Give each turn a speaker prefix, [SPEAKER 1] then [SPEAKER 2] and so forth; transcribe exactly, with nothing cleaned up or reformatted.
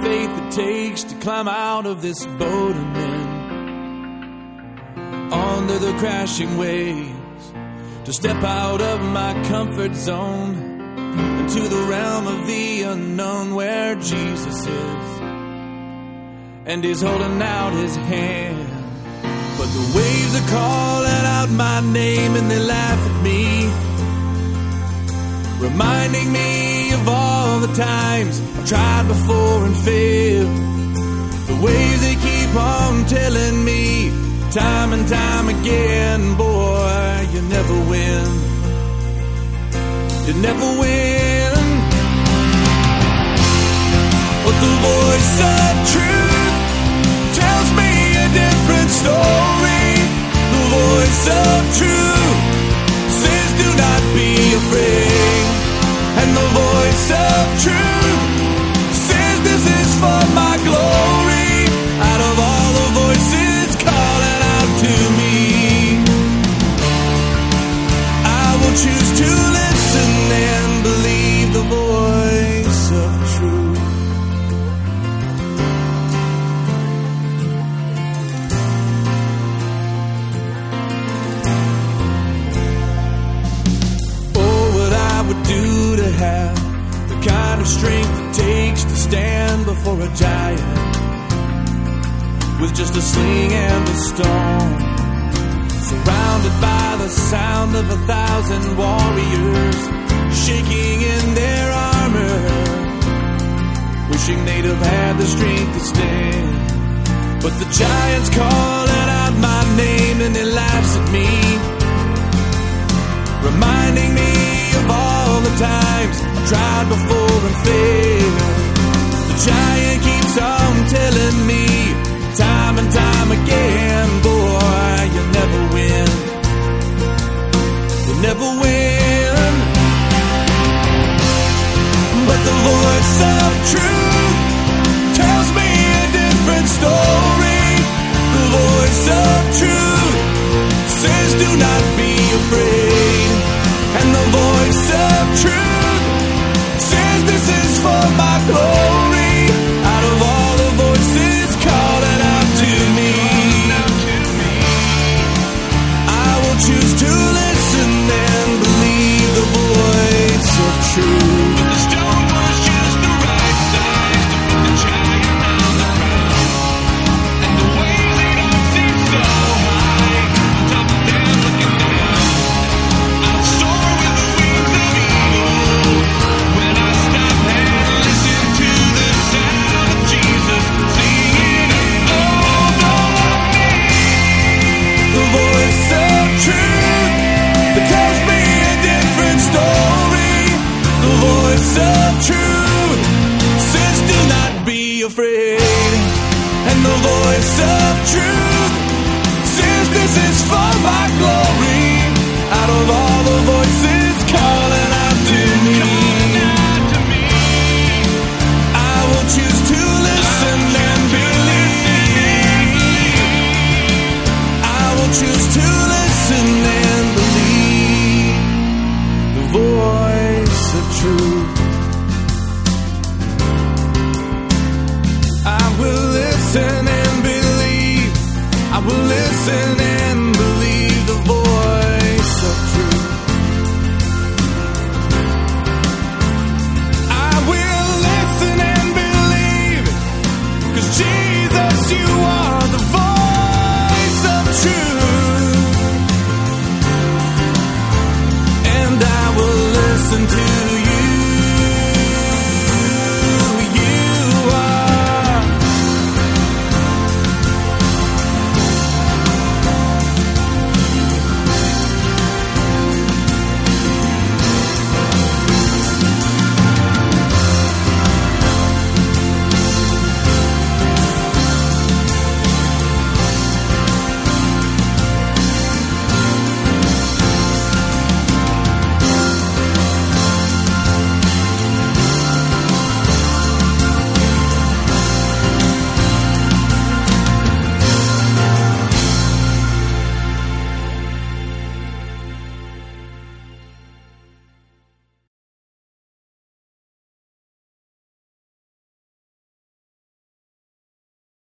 [SPEAKER 1] faith it takes to climb out of this boat I'm in, under the crashing waves, to step out of my comfort zone into the realm of the unknown where Jesus is, and He's holding out His hand. But the waves are calling out my name and they laugh at me, reminding me of all the times I've tried before and failed. The waves, they keep on telling me time and time again, boy, you never win. You never win. But the voice of truth tells me a different story. The voice of truth says do not be afraid. And the voice of truth says this is for my glory. Out of all the voices calling out to me, I will choose to listen and believe the voice of truth. Do to have the kind of strength it takes to stand before a giant with just a sling and a stone, surrounded by the sound of a thousand warriors shaking in their armor, wishing they'd have had the strength to stand. But the giant's calling out my name and he laughs at me, reminding me of all the times I've tried before and failed. The giant keeps on telling me time and time again, boy, you'll never win. You'll never win. But the voice of truth tells me a different story. The voice of truth says do not be afraid. And the voice of truth says this is for my glory. Out of all the voices calling out to me, I will choose to listen and believe the voice of truth. But the stone was just the right size to put the giant on the ground, and the waves they don't seem so high. On top of them looking down, I'll soar with the wings of eagle when I stop and listen to the sound of Jesus singing, oh, don't me. The voice of truth that tells me a different story. The voice of truth says do not be afraid. And the voice of truth says this is for my glory. Out of all the voices calling out to me, I will choose to listen and believe. I will choose to listen and believe the voice of truth. I will listen and believe. I will listen and believe the voice of truth. I will listen and believe, 'cause Jesus, you are the voice of truth. And I will listen to